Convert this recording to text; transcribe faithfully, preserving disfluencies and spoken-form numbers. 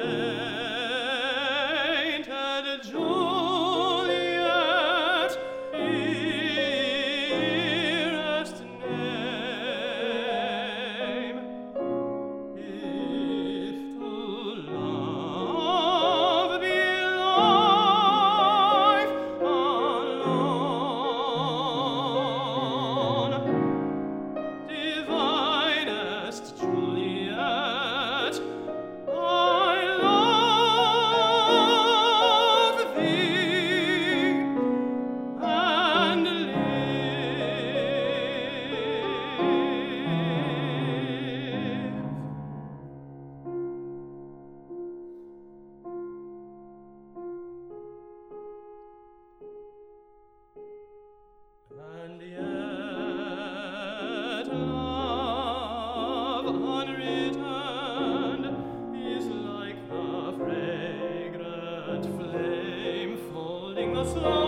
painted Juliet, dearest name. If to love be life alone, divinest Juliet, I love thee and live. And yet love unreturned is like the fragrant flame folding the snow.